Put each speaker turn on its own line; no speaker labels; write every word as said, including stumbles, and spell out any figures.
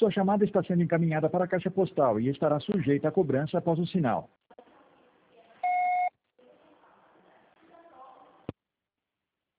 Sua chamada está sendo encaminhada para a caixa postal e estará sujeita a cobrança após o sinal.